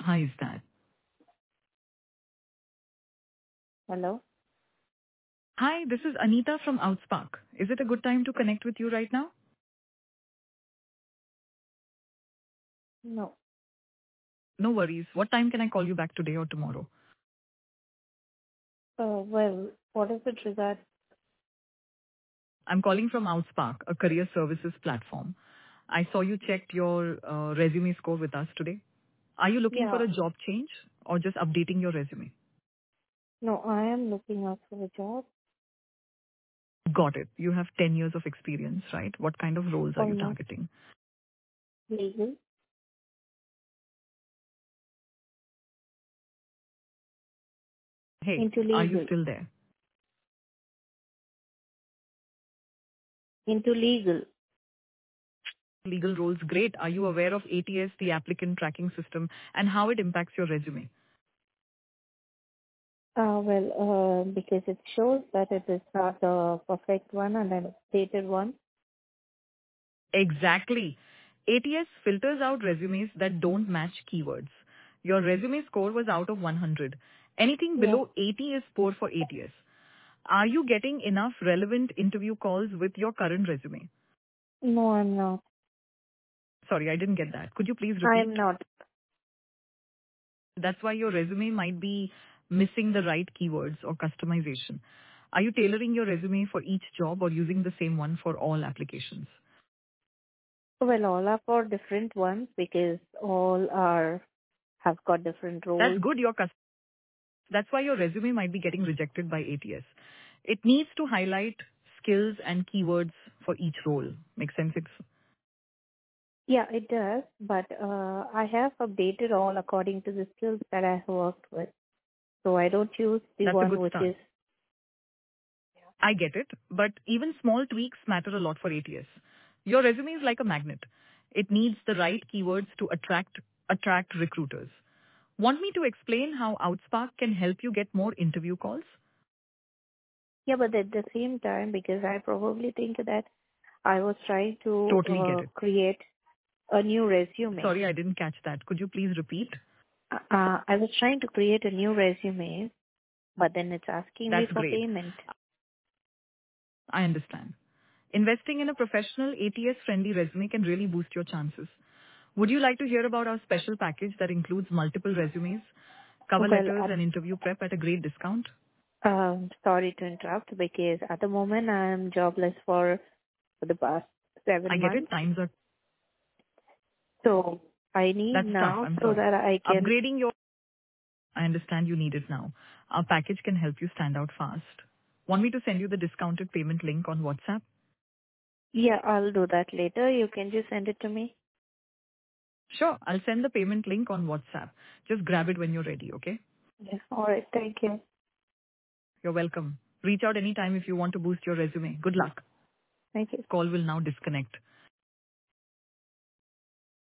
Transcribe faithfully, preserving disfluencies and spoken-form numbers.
Hi, is that? Hello? Hi, this is Anita from Outspark. Is it a good time to connect with you right now? No. No worries. What time can I call you back today or tomorrow? Uh, well, what is it regard? I'm calling from Outspark, a career services platform. I saw you checked your uh, resume score with us today. Are you looking for Yeah. a job change or just updating your resume? No, I am looking out for a job. Got it. You have ten years of experience, right? What kind of roles are you Almost targeting? legal. Hey, Into are you legal. still there? Into legal. Legal roles, great. Are you aware of A T S, the applicant tracking system, and how it impacts your resume? Uh, well, uh, because it shows that it is not the perfect one and an updated one. Exactly. A T S filters out resumes that don't match keywords. Your resume score was out of one hundred. Anything Yeah. below eighty is poor for A T S. Are you getting enough relevant interview calls with your current resume? No, I'm not. Sorry, I didn't get that. Could you please I repeat? am not. That's why your resume might be missing the right keywords or customization. Are you tailoring your resume for each job or using the same one for all applications? Well, all are for different ones because all are have got different That's roles. good. Your cus- That's why your resume might be getting rejected by A T S. It needs to highlight skills and keywords for each role. Make sense? It's- Yeah, it does, but uh, I have updated all according to the skills that I have worked with. So I don't use the That's a one good which start. is, I get it, but even small tweaks matter a lot for A T S. Your resume is like a magnet. It needs the right keywords to attract attract recruiters. Want me to explain how Outspark can help you get more interview calls? yeah, but at the same time, because I probably think that I was trying to Totally get uh, it. create a new resume. Sorry, I didn't catch that. Could you please repeat? Uh, I was trying to create a new resume, but then it's asking me That's for great. payment. I understand. Investing in a professional A T S-friendly resume can really boost your chances. Would you like to hear about our special package that includes multiple resumes, cover Well, letters, and I'm interview prep at a great discount? um, sorry to interrupt because at the moment I'm jobless for, for the past I seven get it. months. Times are... So I need That's tough. now I'm so sorry. that I can, Upgrading your... I understand you need it now. Our package can help you stand out fast. Want me to send you the discounted payment link on WhatsApp? yeah, I'll do that later. You can just send it to me. Sure. I'll send the payment link on WhatsApp. Just grab it when you're ready, okay? Yeah. All right. Thank you. You're welcome. Reach out anytime if you want to boost your resume. Good luck. Thank you. Call will now disconnect.